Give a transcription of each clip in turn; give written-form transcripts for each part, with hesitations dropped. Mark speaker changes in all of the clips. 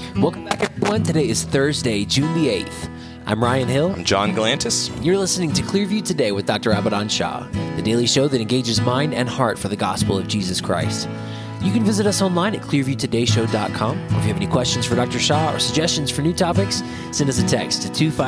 Speaker 1: Welcome back, everyone. Today is Thursday, June the 8th. I'm Ryan Hill.
Speaker 2: I'm John Galantis.
Speaker 1: You're listening to Clearview Today with Dr. Abadan Shah, the daily show that engages mind and heart for the gospel of Jesus Christ. You can visit us online at clearviewtodayshow.com. Or if you have any questions for Dr. Shah or suggestions for new topics, send us a text to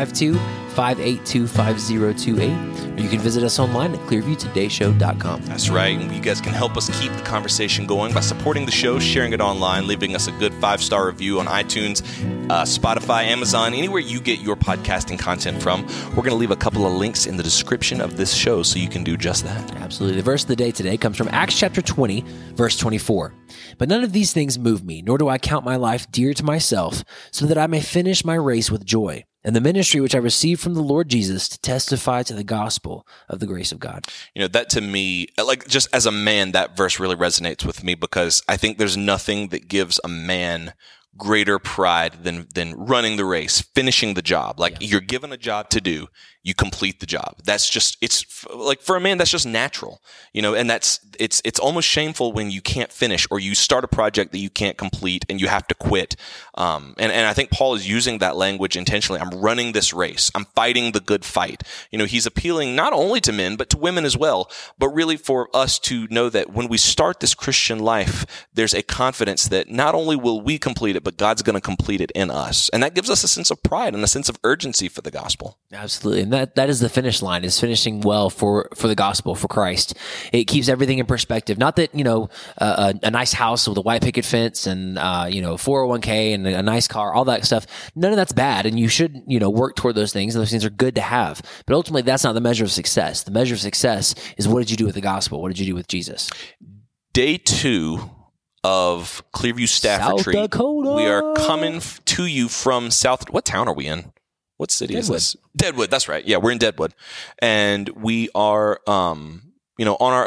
Speaker 1: 252-582-5028. Or you can visit us online at clearviewtodayshow.com.
Speaker 2: That's right. And you guys can help us keep the conversation going by supporting the show, sharing it online, leaving us a good 5-star review on iTunes, Spotify, Amazon, anywhere you get your podcasting content from. We're going to leave a couple of links in the description of this show so you can do just that.
Speaker 1: Absolutely. The verse of the day today comes from Acts chapter 20, verse 24. But none of these things move me, nor do I count my life dear to myself, so that I may finish my race with joy, and the ministry which I received from the Lord Jesus to testify to the gospel of the grace of God.
Speaker 2: You know, that to me, like just as a man, that verse really resonates with me because I think there's nothing that gives a man greater pride than running the race, finishing the job. Like you're given a job to do, you complete the job. That's just, it's like for a man, that's just natural, you know, and it's almost shameful when you can't finish or you start a project that you can't complete and you have to quit. And I think Paul is using that language intentionally. I'm running this race. I'm fighting the good fight. You know, he's appealing not only to men, but to women as well, but really for us to know that when we start this Christian life, there's a confidence that not only will we complete it, but God's going to complete it in us. And that gives us a sense of pride and a sense of urgency for the gospel.
Speaker 1: Absolutely. And that is the finish line, is finishing well for the gospel, for Christ. It keeps everything in perspective. Not that, you know, a nice house with a white picket fence and, 401k and a nice car, all that stuff. None of that's bad. And you should, work toward those things. And those things are good to have. But ultimately, that's not the measure of success. The measure of success is, what did you do with the gospel? What did you do with Jesus?
Speaker 2: Day 2 of Clearview Staff
Speaker 1: South
Speaker 2: Retreat.
Speaker 1: Dakota.
Speaker 2: We are coming to you from what town are we in? What city is this? Deadwood. That's right. Yeah, we're in Deadwood. And we are, we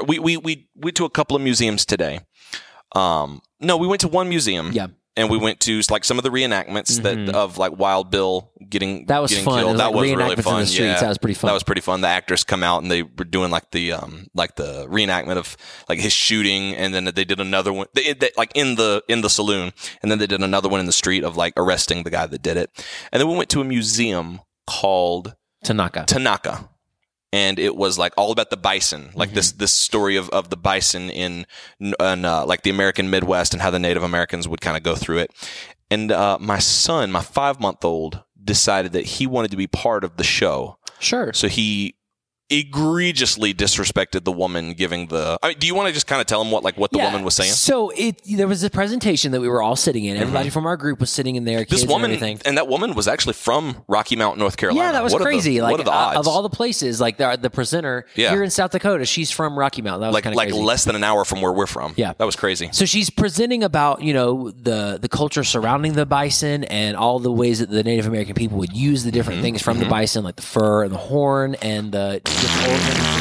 Speaker 2: went to a couple of museums today. No, we went to one museum.
Speaker 1: Yeah.
Speaker 2: And we went to like some of the reenactments of like Wild Bill getting
Speaker 1: fun.
Speaker 2: killed. That was really fun.
Speaker 1: In the streets. That was pretty fun.
Speaker 2: That was pretty fun. The actors come out and they were doing like the reenactment of like his shooting, and then they did another one they like in the saloon, and then they did another one in the street of like arresting the guy that did it. And then we went to a museum called Tanaka. And it was like all about the bison, like this story of the bison in like the American Midwest and how the Native Americans would kind of go through it. And my son, my 5-month-old, decided that he wanted to be part of the show.
Speaker 1: Sure.
Speaker 2: So he egregiously disrespected the woman giving the. I mean, do you want to just kind of tell him what the woman was saying?
Speaker 1: So there was a presentation that we were all sitting in. Everybody from our group was sitting in there.
Speaker 2: This woman
Speaker 1: and everything.
Speaker 2: And that woman was actually from Rocky Mount, North Carolina.
Speaker 1: Yeah, that was crazy.
Speaker 2: What are the odds?
Speaker 1: Of all the places, like the presenter here in South Dakota, she's from Rocky Mount. That was kind of crazy.
Speaker 2: Less than an hour from where we're from.
Speaker 1: Yeah,
Speaker 2: that was crazy.
Speaker 1: So she's presenting about the culture surrounding the bison and all the ways that the Native American people would use the different things from the bison, like the fur and the horn and the organs.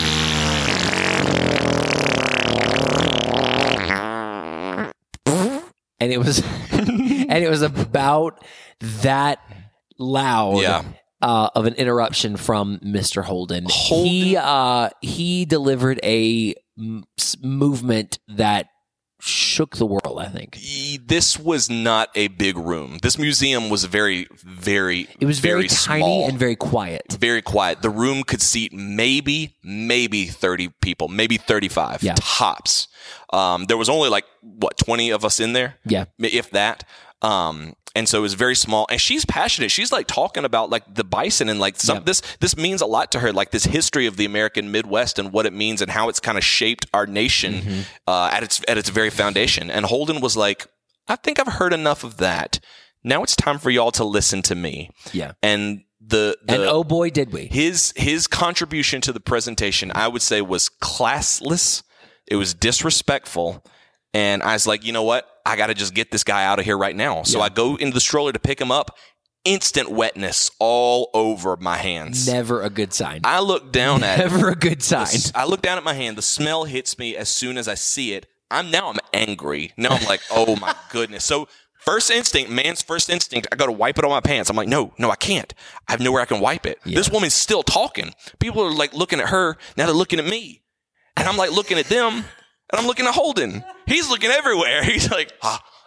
Speaker 1: And it was about that loud of an interruption from Mr. Holden. He delivered a movement that shook the world, I think.
Speaker 2: This was not a big room. This museum was very, very,
Speaker 1: it was very
Speaker 2: small.
Speaker 1: tiny and very quiet.
Speaker 2: Very quiet. The room could seat maybe 30 people, maybe 35 tops. There was only 20 of us in there?
Speaker 1: Yeah.
Speaker 2: If that. And so it was very small, and she's passionate. She's like talking about like the bison and like this means a lot to her, like this history of the American Midwest and what it means and how it's kind of shaped our nation at its very foundation. And Holden was like, I think I've heard enough of that. Now it's time for y'all to listen to me.
Speaker 1: Yeah.
Speaker 2: And
Speaker 1: and oh boy, did we.
Speaker 2: His contribution to the presentation, I would say, was classless. It was disrespectful. And I was like, you know what? I got to just get this guy out of here right now. So I go into the stroller to pick him up. Instant wetness all over my hands.
Speaker 1: Never a good sign.
Speaker 2: I look down at it.
Speaker 1: Never a good sign.
Speaker 2: I look down at my hand. The smell hits me as soon as I see it. I'm angry. Now I'm like, oh my goodness. So man's first instinct, I got to wipe it on my pants. I'm like, no, I can't. I have nowhere I can wipe it. Yeah. This woman's still talking. People are like looking at her. Now they're looking at me. And I'm like looking at them. And I'm looking at Holden. He's looking everywhere. He's like,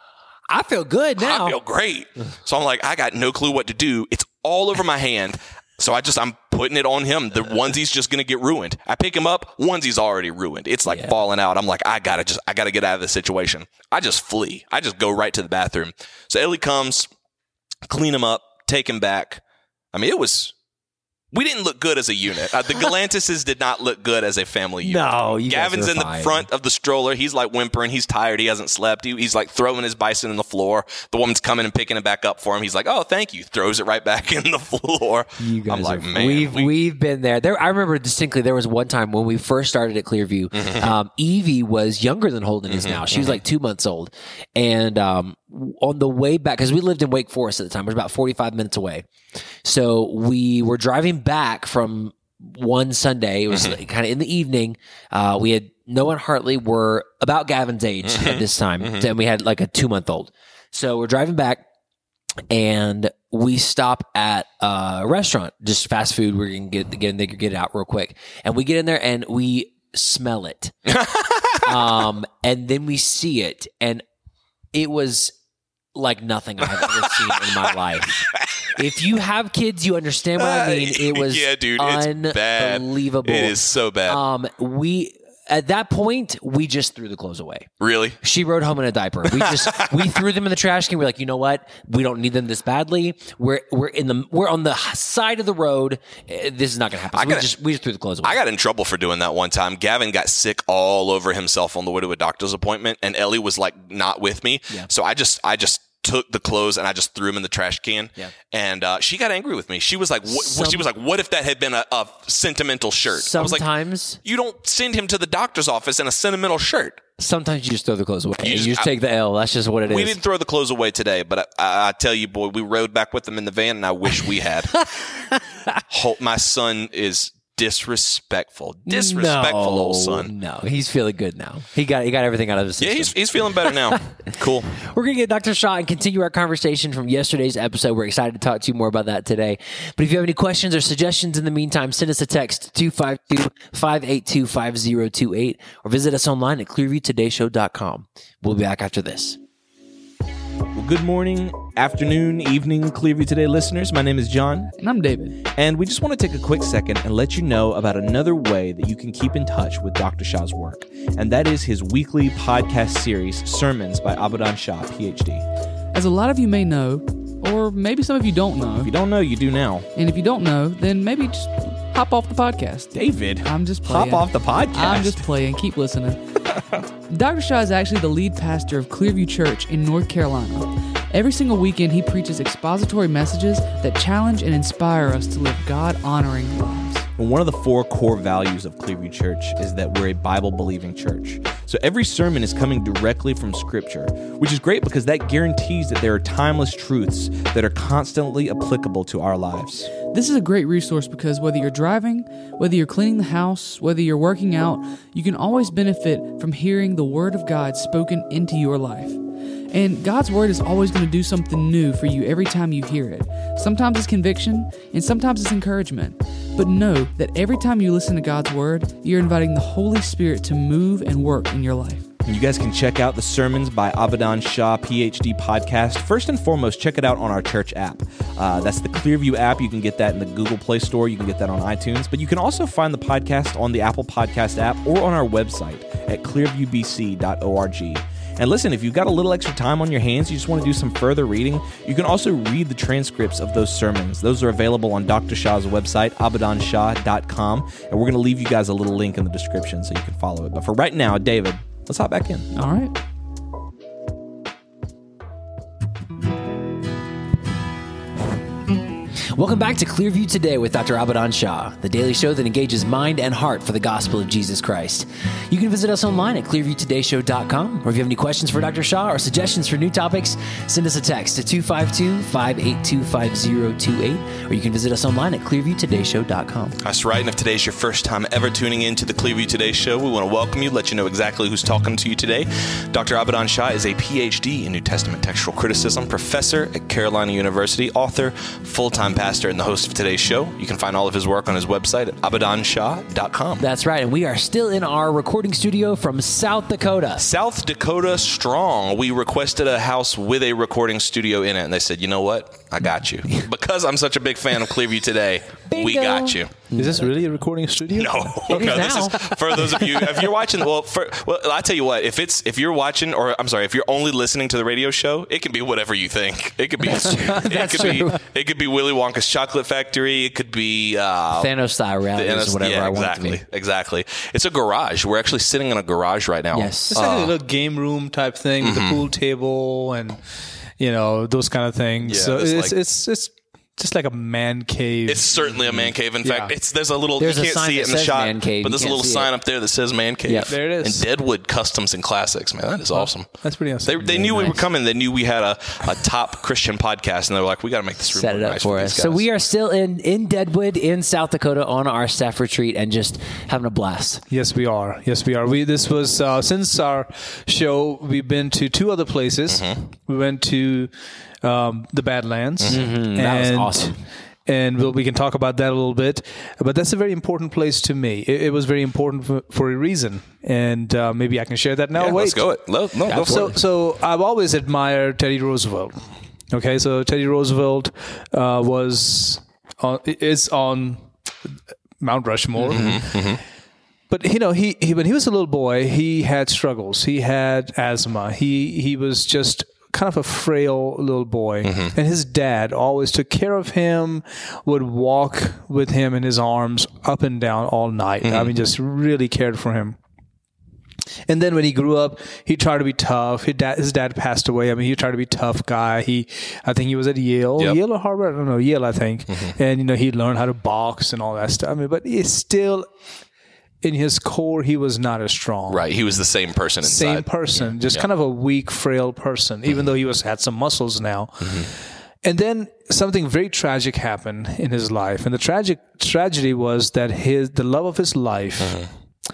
Speaker 1: I feel good now.
Speaker 2: I feel great. So I'm like, I got no clue what to do. It's all over my hand. So I'm putting it on him. The onesie's just going to get ruined. I pick him up. Onesie's already ruined. It's like falling out. I'm like, I got to get out of this situation. I just flee. I just go right to the bathroom. So Ellie comes, clean him up, take him back. I mean, we didn't look good as a unit. The Galantises did not look good as a family unit.
Speaker 1: No, you
Speaker 2: Gavin's
Speaker 1: guys are
Speaker 2: in
Speaker 1: fine.
Speaker 2: The front of the stroller. He's like whimpering. He's tired. He hasn't slept. He's like throwing his bison in the floor. The woman's coming and picking it back up for him. He's like, oh, thank you. Throws it right back in the floor.
Speaker 1: You guys
Speaker 2: I'm like,
Speaker 1: are,
Speaker 2: man.
Speaker 1: We've been there. I remember distinctly there was one time when we first started at Clearview, Evie was younger than Holden is now. She was like 2 months old. And on the way back, because we lived in Wake Forest at the time, it was about 45 minutes away. So we were driving back from one Sunday. It was kind of in the evening. We had Noah and Hartley were about Gavin's age at this time. And we had like a 2-month-old. So we're driving back and we stop at a restaurant, just fast food. We're going to get in there, get it out real quick. And we get in there and we smell it. And then we see it. And it was like nothing I've ever seen in my life. If you have kids, you understand what I mean. It was
Speaker 2: dude,
Speaker 1: unbelievable.
Speaker 2: It's bad. It is so bad.
Speaker 1: At that point, we just threw the clothes away.
Speaker 2: Really?
Speaker 1: She rode home in a diaper. We threw them in the trash can. We're like, you know what? We don't need them this badly. We're on the side of the road. This is not going to happen. So we just threw the clothes away.
Speaker 2: I got in trouble for doing that one time. Gavin got sick all over himself on the way to a doctor's appointment, and Ellie was like not with me. Yeah. So I just took the clothes and I just threw them in the trash can. Yeah. And she got angry with me. She was like, what if that had been a sentimental shirt?
Speaker 1: Sometimes
Speaker 2: I was like, you don't send him to the doctor's office in a sentimental shirt.
Speaker 1: Sometimes you just throw the clothes away. You just take the L. That's just what it is.
Speaker 2: We didn't throw the clothes away today, but I tell you, boy, we rode back with them in the van, and I wish we had. My son is disrespectful old son.
Speaker 1: No, he's feeling good now. He got everything out of his system.
Speaker 2: Yeah, he's feeling better now. Cool.
Speaker 1: We're going to get Dr. Shaw and continue our conversation from yesterday's episode. We're excited to talk to you more about that today. But if you have any questions or suggestions in the meantime, send us a text 252-582-5028 or visit us online at clearviewtodayshow.com. We'll be back after this.
Speaker 3: Well, good morning, afternoon, evening, Clearview Today listeners. My name is John.
Speaker 4: And I'm David.
Speaker 3: And we just want to take a quick second and let you know about another way that you can keep in touch with Dr. Shah's work. And that is his weekly podcast series, Sermons by Abadan Shah, PhD.
Speaker 4: As a lot of you may know, or maybe some of you don't know.
Speaker 3: If you don't know, you do now.
Speaker 4: And if you don't know, then maybe just hop off the podcast.
Speaker 3: David,
Speaker 4: I'm just playing.
Speaker 3: Hop off the podcast.
Speaker 4: I'm just playing. Keep listening. Dr. Shah is actually the lead pastor of Clearview Church in North Carolina. Every single weekend, he preaches expository messages that challenge and inspire us to live God-honoring lives.
Speaker 3: One of the 4 core values of Clearview Church is that we're a Bible-believing church. So every sermon is coming directly from Scripture, which is great because that guarantees that there are timeless truths that are constantly applicable to our lives.
Speaker 4: This is a great resource because whether you're driving, whether you're cleaning the house, whether you're working out, you can always benefit from hearing the Word of God spoken into your life. And God's Word is always going to do something new for you every time you hear it. Sometimes it's conviction, and sometimes it's encouragement. But know that every time you listen to God's Word, you're inviting the Holy Spirit to move and work in your life.
Speaker 3: And you guys can check out the Sermons by Abadan Shah, PhD podcast. First and foremost, check it out on our church app. That's the Clearview app. You can get that in the Google Play Store. You can get that on iTunes. But you can also find the podcast on the Apple Podcast app or on our website at clearviewbc.org. And listen, if you've got a little extra time on your hands, you just want to do some further reading, you can also read the transcripts of those sermons. Those are available on Dr. Shah's website, abadanshah.com. And we're going to leave you guys a little link in the description so you can follow it. But for right now, David, let's hop back in.
Speaker 4: All right.
Speaker 1: Welcome back to Clearview Today with Dr. Abadan Shah, the daily show that engages mind and heart for the gospel of Jesus Christ. You can visit us online at clearviewtodayshow.com, or if you have any questions for Dr. Shah or suggestions for new topics, send us a text to 252-582-5028, or you can visit us online at clearviewtodayshow.com.
Speaker 2: That's right, and if today's your first time ever tuning in to the Clearview Today show, we want to welcome you, let you know exactly who's talking to you today. Dr. Abadan Shah is a PhD in New Testament textual criticism, professor at Carolina University, author, full-time pastor pastor and the host of today's show. You can find all of his work on his website at abadanshah.com.
Speaker 1: That's right. And we are still in our recording studio from South Dakota.
Speaker 2: South Dakota strong. We requested a house with a recording studio in it, and they said, you know what? I got you. Because I'm such a big fan of Clearview Today, we
Speaker 1: Bingo.
Speaker 2: got you.
Speaker 3: Is this really a recording studio?
Speaker 2: No,
Speaker 1: It is
Speaker 2: no, this
Speaker 1: now.
Speaker 2: is for those of you. If you're watching, well, I tell you what. If you're watching, or I'm sorry, if you're only listening to the radio show, it can be whatever you think. It could be, it could be Willy Wonka's Chocolate Factory. It could be
Speaker 1: Thanos style realities, whatever I want it to be.
Speaker 2: Exactly. It's a garage. We're actually sitting in a garage right now.
Speaker 1: Yes.
Speaker 5: It's like a little game room type thing with the pool table and those kind of things.
Speaker 2: Yeah,
Speaker 5: so
Speaker 2: it's
Speaker 5: it's just like a man cave.
Speaker 2: It's certainly a man cave. In fact, there's a little.
Speaker 1: There's
Speaker 2: you
Speaker 1: a
Speaker 2: can't
Speaker 1: sign
Speaker 2: see it
Speaker 1: that
Speaker 2: in the
Speaker 1: says
Speaker 2: shot,
Speaker 1: man cave.
Speaker 2: but
Speaker 1: You
Speaker 2: there's a
Speaker 1: can't
Speaker 2: little
Speaker 1: see
Speaker 2: sign
Speaker 1: it.
Speaker 2: up there that says man cave.
Speaker 1: Yep.
Speaker 5: There it is.
Speaker 2: And Deadwood Customs and Classics, man, that is awesome.
Speaker 5: That's pretty awesome.
Speaker 2: They knew we were coming. They knew we had a top Christian podcast, and they were like, "We got to make this room
Speaker 1: Set it
Speaker 2: look
Speaker 1: up
Speaker 2: nice
Speaker 1: for
Speaker 2: these
Speaker 1: us. So
Speaker 2: guys."
Speaker 1: we are still in Deadwood, in South Dakota, on our staff retreat and just having a blast.
Speaker 5: Yes, we are. This was since our show. We've been to 2 other places. We went to the Badlands.
Speaker 1: That was awesome.
Speaker 5: And we can talk about that a little bit. But that's a very important place to me. It was very important for a reason. And maybe I can share that now.
Speaker 2: Yeah,
Speaker 5: Wait.
Speaker 2: let's go. Go for it.
Speaker 5: So I've always admired Teddy Roosevelt. Okay, so Teddy Roosevelt is on Mount Rushmore. But he when he was a little boy, he had struggles. He had asthma. He was just kind of a frail little boy, and his dad always took care of him, would walk with him in his arms up and down all night. I mean, just really cared for him. And then when he grew up, he tried to be tough. His dad passed away. I mean, he tried to be a tough guy. I think he was at Yale, Yale or Harvard. I don't know, Yale, I think. And he learned how to box and all that stuff. I mean, but he's still, in his core, he was not as strong.
Speaker 2: Right, he was the same person inside.
Speaker 5: Same person, just kind of a weak, frail person, even though he had some muscles now. And then something very tragic happened in his life. And the tragedy was that the love of his life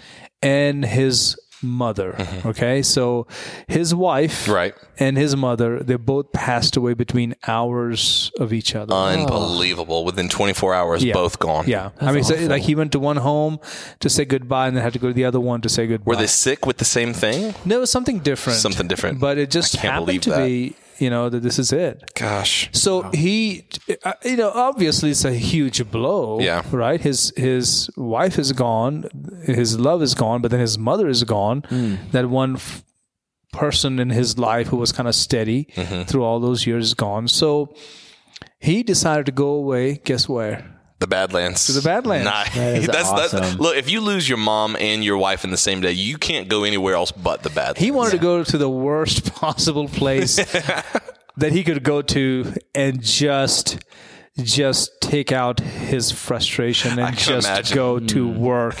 Speaker 5: and his mother, okay? So his wife and his mother, they both passed away between hours of each other.
Speaker 2: Unbelievable. Within 24 hours, both gone.
Speaker 5: Yeah. I mean, so, like he went to one home to say goodbye and then had to go to the other one to say goodbye.
Speaker 2: Were they sick with the same thing?
Speaker 5: No, it was something different.
Speaker 2: Something different.
Speaker 5: But it just
Speaker 2: I can't
Speaker 5: happened
Speaker 2: believe
Speaker 5: to
Speaker 2: that.
Speaker 5: be, that this is it.
Speaker 2: Gosh.
Speaker 5: So he, obviously it's a huge blow.
Speaker 2: Yeah.
Speaker 5: Right? His wife is gone. His love is gone, but then his mother is gone. That one person in his life who was kind of steady through all those years is gone. So he decided to go away. Guess where?
Speaker 2: The Badlands.
Speaker 5: To the Badlands.
Speaker 2: Nice.
Speaker 1: That is awesome.
Speaker 2: Look, if you lose your mom and your wife in the same day, you can't go anywhere else but the Badlands.
Speaker 5: He wanted to go to the worst possible place that he could go to and just take out his frustration and just
Speaker 2: imagine.
Speaker 5: go to work.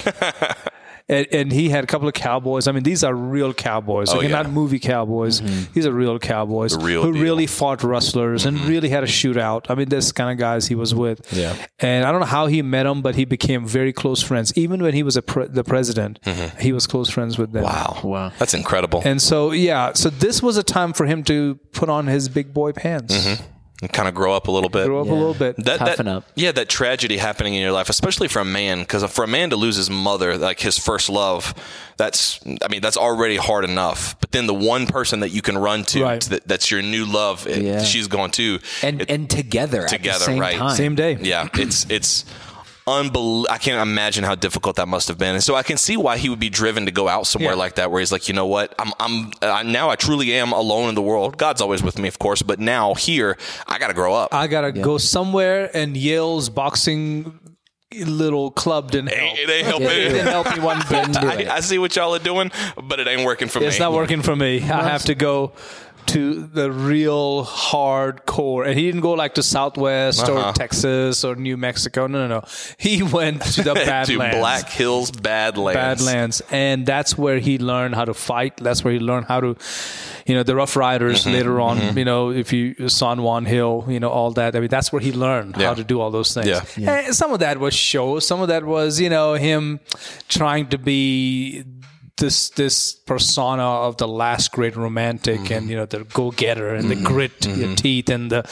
Speaker 5: And he had a couple of cowboys. I mean, these are real cowboys. Like, not movie cowboys. These are real cowboys
Speaker 2: The real
Speaker 5: who
Speaker 2: deal.
Speaker 5: really fought rustlers and really had a shootout. I mean, this kind of guys he was with.
Speaker 2: Yeah.
Speaker 5: And I don't know how he met them, but he became very close friends. Even when he was the president, he was close friends with them.
Speaker 2: Wow. That's incredible.
Speaker 5: And so, so this was a time for him to put on his big boy pants.
Speaker 2: And kind of grow up a little bit.
Speaker 5: Grow up a little bit.
Speaker 1: Toughen up.
Speaker 2: Yeah, that tragedy happening in your life, especially for a man, because for a man to lose his mother, like his first love, that's already hard enough. But then the one person that you can run to, that's your new love, she's gone too.
Speaker 1: And together at the same
Speaker 2: right?
Speaker 1: time.
Speaker 5: Same day.
Speaker 2: Yeah, it's unbelievable. I can't imagine how difficult that must have been. And so I can see why he would be driven to go out somewhere like that, where he's like, you know what, now I truly am alone in the world. God's always with me, of course, but now here I got to grow up.
Speaker 5: I got to go somewhere, and Yale's boxing little club didn't help.
Speaker 2: It ain't helping.
Speaker 5: It didn't help me one bit.
Speaker 2: I see what y'all are doing, but it ain't working for me.
Speaker 5: It's not working for me. I have to go to the real hardcore. And he didn't go like to Southwest or Texas or New Mexico. No. He went to the Badlands.
Speaker 2: to Black Hills Badlands.
Speaker 5: And that's where he learned how to fight. That's where he learned how to, the Rough Riders later on, if you, San Juan Hill, all that. I mean, that's where he learned how to do all those things. And some of that was show. Some of that was, him trying to be this persona of the last great romantic, and the go-getter, and the grit your teeth, and the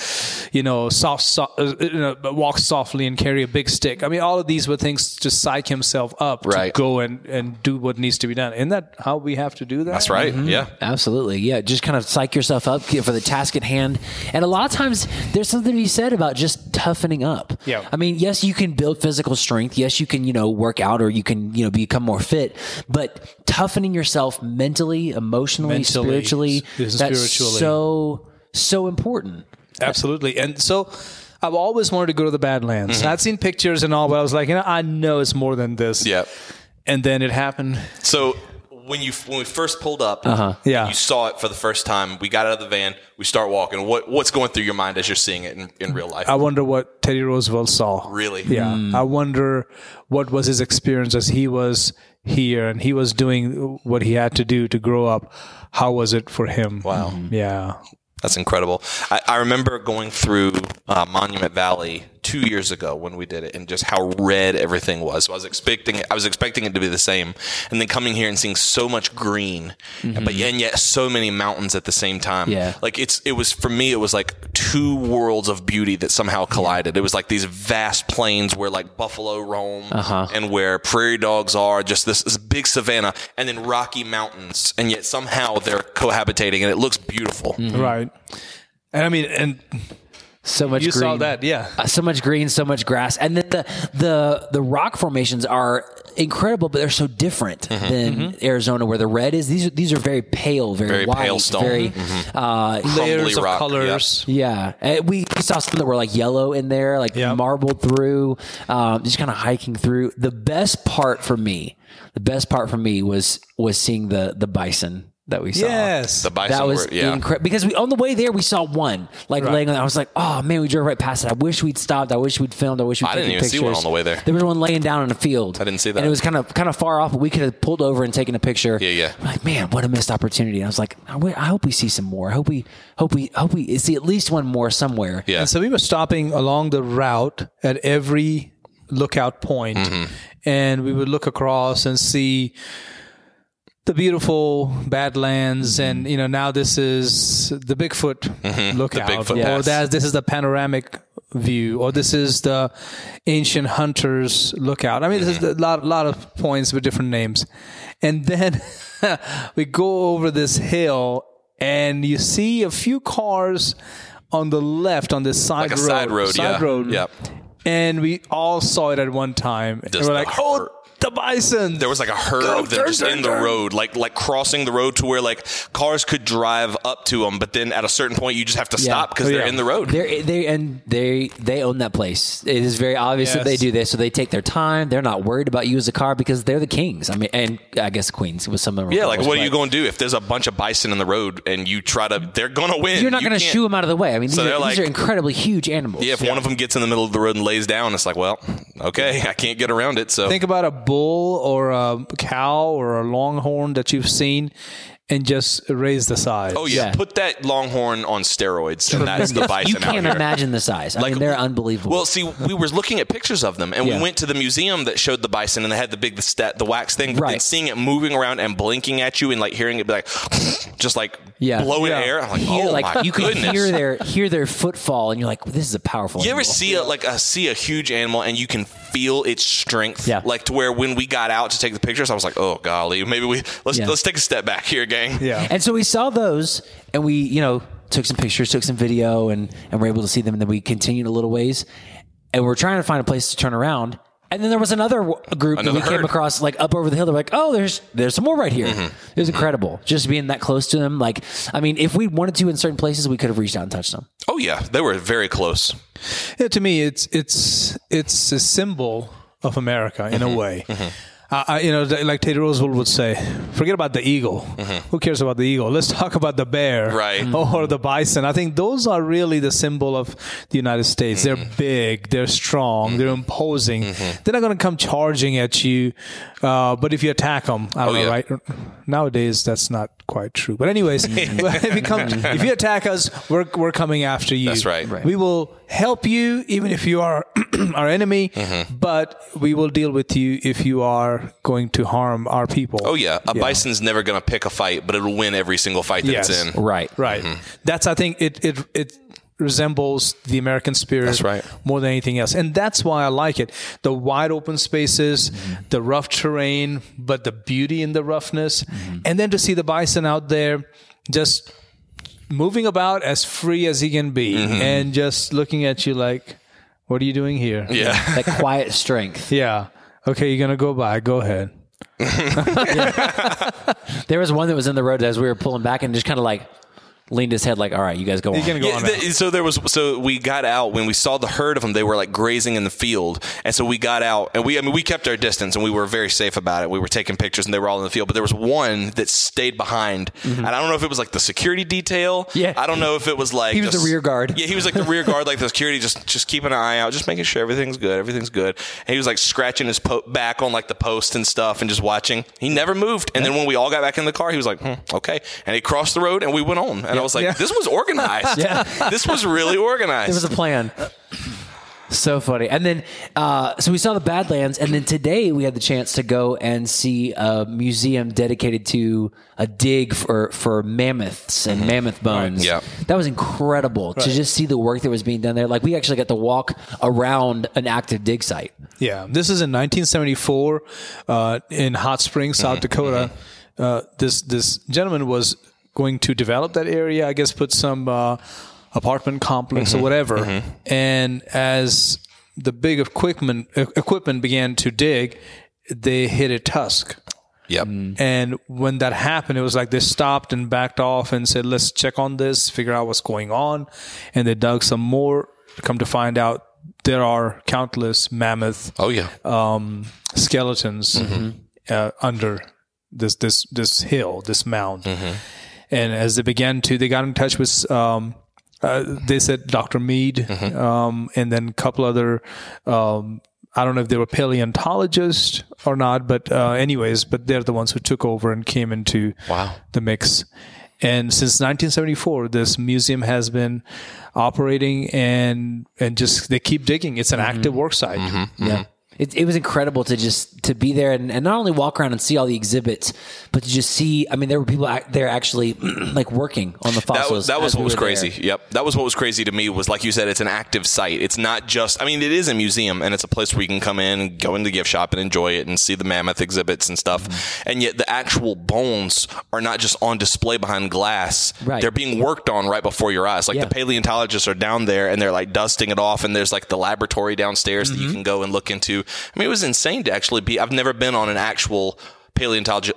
Speaker 5: walk softly and carry a big stick. I mean, all of these were things to psych himself up to go and do what needs to be done. Isn't that how we have to do that?
Speaker 2: That's right. Yeah,
Speaker 1: absolutely. Yeah, just kind of psych yourself up for the task at hand. And a lot of times there's something to be said about just toughening up.
Speaker 5: Yeah.
Speaker 1: I mean, yes, you can build physical strength. Yes, you can work out, or you can become more fit. But toughening yourself mentally, emotionally, spiritually, that's so important.
Speaker 5: Absolutely. And so I've always wanted to go to the Badlands. I'd seen pictures and all, but I was like, I know it's more than this.
Speaker 2: Yeah.
Speaker 5: And then it happened.
Speaker 2: So when we first pulled up, you saw it for the first time. We got out of the van. We start walking. What's going through your mind as you're seeing it in real life?
Speaker 5: I wonder what Teddy Roosevelt saw.
Speaker 2: Really?
Speaker 5: Yeah. I wonder what was his experience as he was here and he was doing what he had to do to grow up. How was it for him?
Speaker 2: Wow.
Speaker 5: Yeah.
Speaker 2: That's incredible. I remember going through Monument Valley 2 years ago when we did it, and just how red everything was. So I was expecting it to be the same, and then coming here and seeing so much green, but yet so many mountains at the same time.
Speaker 1: Yeah,
Speaker 2: like it was for me. It was like two worlds of beauty that somehow collided. It was like these vast plains where like buffalo roam, and where prairie dogs are. Just this big savanna, and then rocky mountains, and yet somehow they're cohabitating, and it looks beautiful.
Speaker 5: Right. And I mean, and
Speaker 1: so much
Speaker 5: you
Speaker 1: green.
Speaker 5: saw that, yeah.
Speaker 1: So much green, so much grass, and then the rock formations are incredible, but they're so different than Arizona, where the red is. These are very pale, very white,
Speaker 2: pale stone,
Speaker 1: very
Speaker 5: layers of
Speaker 2: rock,
Speaker 5: colors.
Speaker 1: Yeah, and we saw some that were like yellow in there, like marbled through. Just kind of hiking through. The best part for me was seeing the bison that we saw.
Speaker 5: Yes.
Speaker 2: The bison
Speaker 1: that was incredible, because on the way there we saw one laying on. I was like, oh man, we drove right past it. I wish we'd stopped. I wish we'd filmed. I wish we'd taken pictures.
Speaker 2: I didn't even see one on the way there.
Speaker 1: There was one laying down in a field.
Speaker 2: I didn't see that.
Speaker 1: And it was kind of far off, but we could have pulled over and taken a picture.
Speaker 2: Yeah.
Speaker 1: I'm like, man, what a missed opportunity. And I was like, I hope we see some more. I hope we see at least one more somewhere.
Speaker 2: Yeah.
Speaker 5: And so we were stopping along the route at every lookout point, and we would look across and see the beautiful Badlands, and now this is the Bigfoot lookout,
Speaker 2: the Bigfoot,
Speaker 5: or this is the panoramic view, or this is the ancient hunters lookout. I mean, there's a lot of points with different names, and then we go over this hill, and you see a few cars on the left on this side road.
Speaker 2: Side road. Yep.
Speaker 5: And we all saw it at one time, and we're like, "Oh, the bison!"
Speaker 2: There was like a herd of them just in the road, like crossing the road to where like cars could drive up to them, but then at a certain point you just have to stop because they're in the road.
Speaker 1: They own that place. It is very obvious that they do this, so they take their time. They're not worried about you as a car because they're the kings. I mean, and I guess queens with some of them.
Speaker 2: Yeah, like what are you going to do if there's a bunch of bison in the road and you try to? They're going to win.
Speaker 1: You're not going to shoo them out of the way. I mean, these are incredibly huge animals.
Speaker 2: Yeah, if one of them gets in the middle of the road and lays down, it's like, well, okay, I can't get around it. So
Speaker 5: think about a bull or a cow or a longhorn that you've seen, and just raise the size.
Speaker 2: Oh yeah, put that longhorn on steroids, and that's the bison.
Speaker 1: You can't imagine the size. I mean, they're unbelievable.
Speaker 2: Well, see, we were looking at pictures of them, and we went to the museum that showed the bison, and they had the wax thing. But then seeing it moving around and blinking at you, and like hearing it be like, just like blowing air. I'm like, my
Speaker 1: you
Speaker 2: goodness!
Speaker 1: You can hear their footfall, and you're like, well, this is a powerful.
Speaker 2: You ever see a huge animal, and you can feel its strength?
Speaker 1: Yeah.
Speaker 2: Like to where when we got out to take the pictures, I was like, oh golly, maybe let's take a step back here, gang.
Speaker 5: Yeah.
Speaker 1: And so we saw those, and we, took some pictures, took some video, and were able to see them. And then we continued a little ways, and we're trying to find a place to turn around. And then there was another group that we came across, like up over the hill. They're like, oh, there's some more right here. It was incredible, just being that close to them. Like, I mean, if we wanted to in certain places, we could have reached out and touched them.
Speaker 2: Oh yeah, they were very close.
Speaker 5: Yeah, to me, it's a symbol of America in a way. Like Teddy Roosevelt would say, forget about the eagle. Who cares about the eagle? Let's talk about the bear or the bison. I think those are really the symbol of the United States. They're big, they're strong, they're imposing. They're not going to come charging at you, but if you attack them, I don't know, right? Nowadays, that's not quite true. But anyways, if you attack us, we're coming after you.
Speaker 2: That's right.
Speaker 5: We will help you even if you are our enemy, but we will deal with you if you are are going to harm our people.
Speaker 2: Oh yeah, a bison's never going to pick a fight, but it'll win every single fight that it's in.
Speaker 1: Right.
Speaker 5: That's, I think it resembles the American spirit.
Speaker 2: That's right.
Speaker 5: More than anything else, and that's why I like it. The wide open spaces, the rough terrain, but the beauty in the roughness, and then to see the bison out there just moving about as free as he can be, and just looking at you like, what are you doing here?
Speaker 2: Yeah.
Speaker 1: That quiet strength.
Speaker 5: Yeah. Okay, you're going to go by. Go ahead.
Speaker 1: There was one that was in the road as we were pulling back and just kind of like leaned his head like, all right, you guys go on.
Speaker 5: You're going to go on now.
Speaker 2: So we got out when we saw the herd of them. They were like grazing in the field, and so we got out and we kept our distance and we were very safe about it. We were taking pictures and they were all in the field, but there was one that stayed behind, and I don't know if it was like the security detail.
Speaker 1: Yeah,
Speaker 2: I don't know if it was like
Speaker 1: he was the rear guard.
Speaker 2: Yeah, he was like the rear guard, like the security, just keeping an eye out, just making sure everything's good. And he was like scratching his back on like the post and stuff and just watching. He never moved. And then when we all got back in the car, he was like, okay, and he crossed the road and we went on. And I was like, this was organized. This was really organized.
Speaker 1: It was a plan. So funny. And then, so we saw the Badlands, and then today we had the chance to go and see a museum dedicated to a dig for mammoths and mammoth bones.
Speaker 2: Right. Yeah.
Speaker 1: That was incredible to just see the work that was being done there. Like, we actually got to walk around an active dig site.
Speaker 5: Yeah. This is in 1974 in Hot Springs, South Dakota. This gentleman was going to develop that area, I guess, put some apartment complex or whatever. And as the big equipment began to dig, they hit a tusk.
Speaker 2: Yep.
Speaker 5: And when that happened, it was like they stopped and backed off and said, let's check on this, figure out what's going on. And they dug some more. Come to find out, there are countless mammoth skeletons under this hill, this mound. And as they got in touch with, they said Dr. Mead, and then a couple other, I don't know if they were paleontologists or not, but anyways, but they're the ones who took over and came into the mix. And since 1974, this museum has been operating and just, they keep digging. It's an active work site.
Speaker 1: Yeah. It was incredible to be there and not only walk around and see all the exhibits, but to just see. I mean, there were people there actually like working on the fossils.
Speaker 2: That was what was crazy. Yep, that was what was crazy to me. Was like you said, it's an active site. It's not just. I mean, it is a museum and it's a place where you can come in and go in the gift shop and enjoy it and see the mammoth exhibits and stuff. And yet, the actual bones are not just on display behind glass.
Speaker 1: Right.
Speaker 2: They're being worked on right before your eyes. Like the paleontologists are down there and they're like dusting it off. And there's like the laboratory downstairs that you can go and look into. I mean, it was insane to actually be. I've never been on an actual paleontological.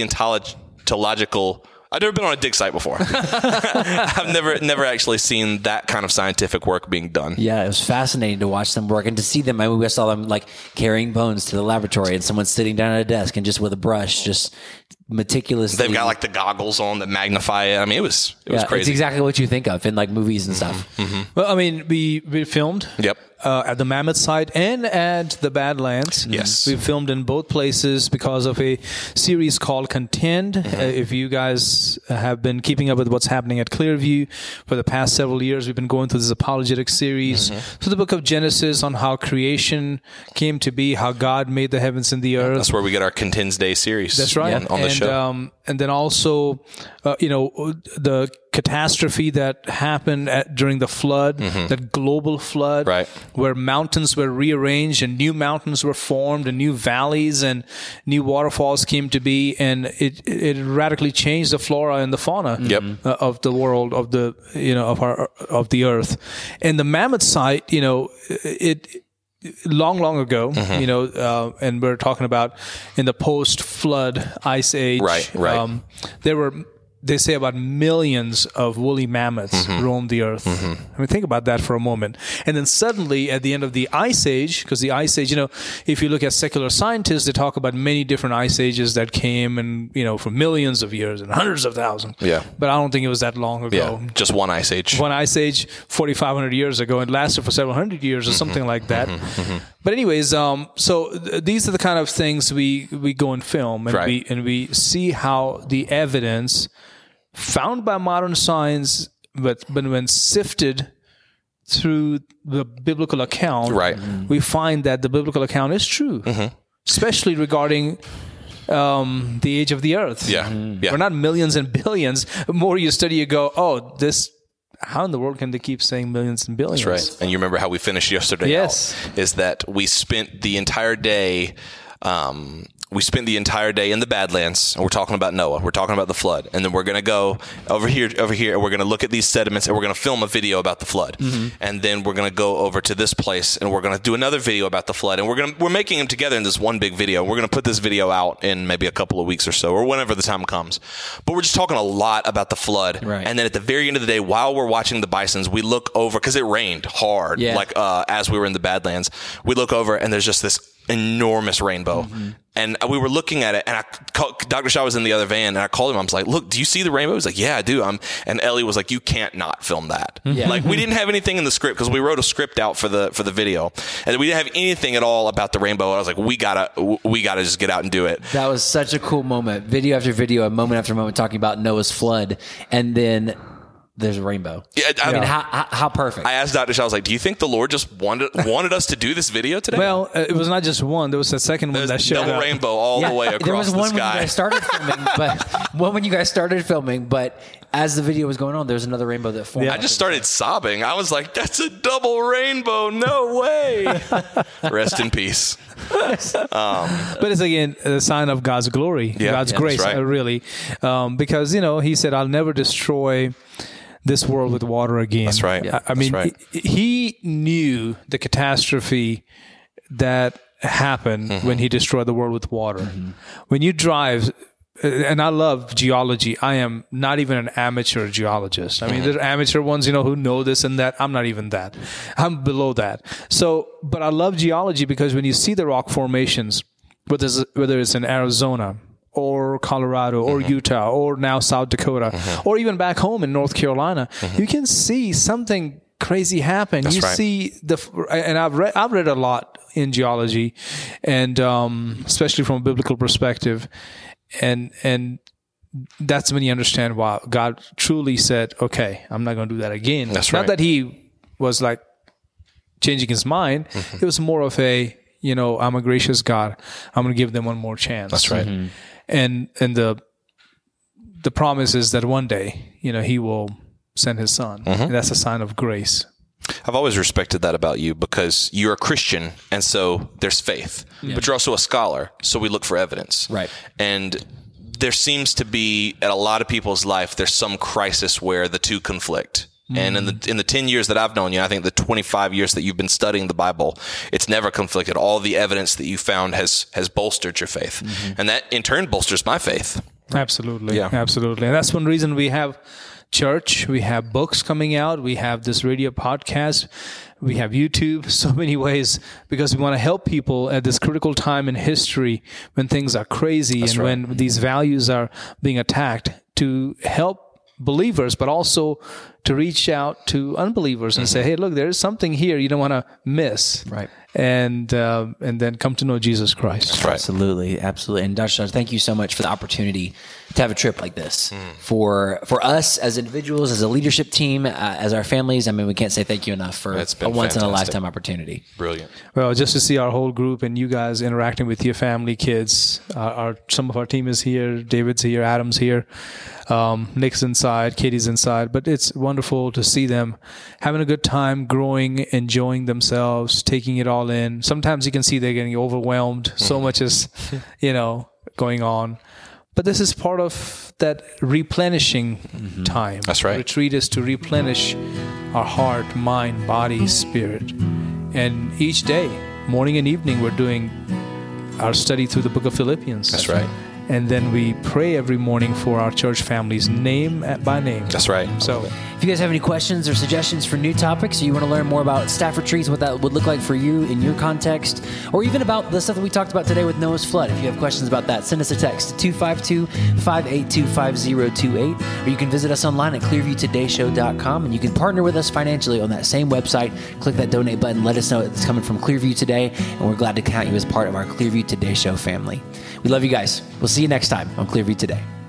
Speaker 2: I've never been on a dig site before. I've never actually seen that kind of scientific work being done.
Speaker 1: Yeah, it was fascinating to watch them work and to see them. I mean, we saw them like carrying bones to the laboratory and someone sitting down at a desk and just with a brush, just meticulously.
Speaker 2: They've got like the goggles on that magnify it. I mean, it was crazy.
Speaker 1: It's exactly what you think of in like movies and stuff.
Speaker 5: Well, I mean, we filmed.
Speaker 2: Yep.
Speaker 5: At the Mammoth site and at the Badlands.
Speaker 2: Yes.
Speaker 5: We filmed in both places because of a series called Contend. If you guys have been keeping up with what's happening at Clearview for the past several years, we've been going through this apologetic series. So the book of Genesis on how creation came to be, how God made the heavens and the earth.
Speaker 2: That's where we get our Contends Day series.
Speaker 5: That's right.
Speaker 2: On the show.
Speaker 5: And then also, the catastrophe that happened during the flood, that global flood,
Speaker 2: right,
Speaker 5: where mountains were rearranged and new mountains were formed and new valleys and new waterfalls came to be, and it radically changed the flora and the fauna of the world, of the of the earth. And the Mammoth site, it long ago, and we're talking about in the post-flood ice age.
Speaker 2: Right.
Speaker 5: There were, they say, about millions of woolly mammoths roamed the earth. I mean, think about that for a moment. And then suddenly, at the end of the ice age, because the ice age, if you look at secular scientists, they talk about many different ice ages that came and, for millions of years and hundreds of thousands.
Speaker 2: Yeah.
Speaker 5: But I don't think it was that long ago.
Speaker 2: Yeah, just one ice age.
Speaker 5: One ice age, 4,500 years ago, and lasted for several hundred years or something like that. But anyways, so these are the kind of things we go and film, and we see how the evidence found by modern science, but when sifted through the biblical account, we find that the biblical account is true. especially regarding the age of the earth.
Speaker 2: Yeah. Yeah.
Speaker 5: We're not millions and billions. The more you study, you go, oh, this. How in the world can they keep saying millions and billions?
Speaker 2: That's right. And you remember how we finished yesterday?
Speaker 5: Yes.
Speaker 2: Is that we spent the entire day. We spent the entire day in the Badlands, and we're talking about Noah. We're talking about the flood, and then we're going to go over here, and we're going to look at these sediments, and we're going to film a video about the flood, and then we're going to go over to this place, and we're going to do another video about the flood, and we're making them together in this one big video. We're going to put this video out in maybe a couple of weeks or so, or whenever the time comes. But we're just talking a lot about the flood,
Speaker 1: Right.
Speaker 2: and then at the very end of the day, while we're watching the bisons, we look over because it rained hard,
Speaker 1: Yeah.
Speaker 2: as we were in the Badlands. We look over, and there's just this enormous rainbow. And we were looking at it, and Dr. Shaw was in the other van, and I called him. I was like, look, do you see the rainbow? He was like, yeah, I do. And Ellie was like, you can't not film that.
Speaker 1: Yeah.
Speaker 2: Like, we didn't have anything in the script because we wrote a script out for the video, and we didn't have anything at all about the rainbow. I was like, we gotta just get out and do it.
Speaker 1: That was such a cool moment. Video after video, a moment after moment, talking about Noah's flood, and then there's a rainbow.
Speaker 2: Yeah,
Speaker 1: I mean, how perfect.
Speaker 2: I asked Dr. Shaw, I was like, do you think the Lord just wanted us to do this video today?
Speaker 5: Well, it was not just one. There was a second one that
Speaker 2: There's
Speaker 5: showed
Speaker 2: double
Speaker 5: up.
Speaker 2: rainbow all the way across
Speaker 1: there was
Speaker 2: the
Speaker 1: one
Speaker 2: sky.
Speaker 1: when you guys started filming, but as the video was going on, there was another rainbow that formed.
Speaker 5: Yeah.
Speaker 2: I just started sobbing. I was like, that's a double rainbow. No way. Rest in peace.
Speaker 5: But it's again a sign of God's glory, God's grace,
Speaker 2: that's right.
Speaker 5: really, because He said, "I'll never destroy this world with water again."
Speaker 2: That's right.
Speaker 5: I mean,
Speaker 2: That's right.
Speaker 5: He knew the catastrophe that happened when He destroyed the world with water. When you drive. And I love geology. I am not even an amateur geologist. I mean, there are amateur ones, who know this and that. I'm not even that. I'm below that. So, but I love geology because when you see the rock formations, whether it's in Arizona or Colorado or Utah or now South Dakota or even back home in North Carolina, you can see something crazy happen.
Speaker 2: That's
Speaker 5: you
Speaker 2: right.
Speaker 5: see and I've read a lot in geology, and especially from a biblical perspective. And that's when you understand why God truly said, okay, I'm not going to do that again.
Speaker 2: That's
Speaker 5: Not
Speaker 2: right.
Speaker 5: that He was like changing His mind. It was more of a, I'm a gracious God. I'm going to give them one more chance.
Speaker 2: That's right.
Speaker 5: And the promise is that one day, He will send His Son. And that's a sign of grace.
Speaker 2: I've always respected that about you because you're a Christian, and so there's faith. But you're also a scholar, so we look for evidence.
Speaker 1: Right.
Speaker 2: And there seems to be, at a lot of people's life, there's some crisis where the two conflict. And in the 10 years that I've known you, I think the 25 years that you've been studying the Bible, it's never conflicted. All the evidence that you found has bolstered your faith. And that, in turn, bolsters my faith.
Speaker 5: Absolutely.
Speaker 2: Yeah.
Speaker 5: Absolutely. And that's one reason we have church, we have books coming out, we have this radio podcast, we have YouTube, so many ways, because we want to help people at this critical time in history when things are crazy and when these values are being attacked, to help believers, but also to reach out to unbelievers and say, hey, look, there's something here you don't want to miss.
Speaker 1: Right.
Speaker 5: And then come to know Jesus Christ.
Speaker 2: That's right.
Speaker 1: Absolutely. And Dr. Josh, thank you so much for the opportunity to have a trip like this for us as individuals, as a leadership team, as our families. I mean, we can't say thank you enough for
Speaker 2: It's
Speaker 1: a
Speaker 2: been
Speaker 1: once in a
Speaker 2: fantastic.
Speaker 1: lifetime opportunity.
Speaker 2: Brilliant.
Speaker 5: Well, just to see our whole group and you guys interacting with your family, kids. Some of our team is here. David's here. Adam's here. Nick's inside. Katie's inside. But it's wonderful to see them having a good time, growing, enjoying themselves, taking it all in. Sometimes you can see they're getting overwhelmed. So much is, going on. But this is part of that replenishing time.
Speaker 2: That's right.
Speaker 5: Retreat is to replenish our heart, mind, body, spirit. And each day, morning and evening, we're doing our study through the book of Philippians.
Speaker 2: That's right.
Speaker 5: And then we pray every morning for our church families, name by name.
Speaker 2: That's right.
Speaker 5: So
Speaker 1: If you guys have any questions or suggestions for new topics, or you want to learn more about staff retreats, what that would look like for you in your context, or even about the stuff that we talked about today with Noah's flood, if you have questions about that, send us a text to 252-582-5028, or you can visit us online at clearviewtodayshow.com, and you can partner with us financially on that same website. Click that donate button, let us know it's coming from Clearview Today, and we're glad to count you as part of our Clearview Today Show family. We love you guys. We'll see you next time on Clearview Today.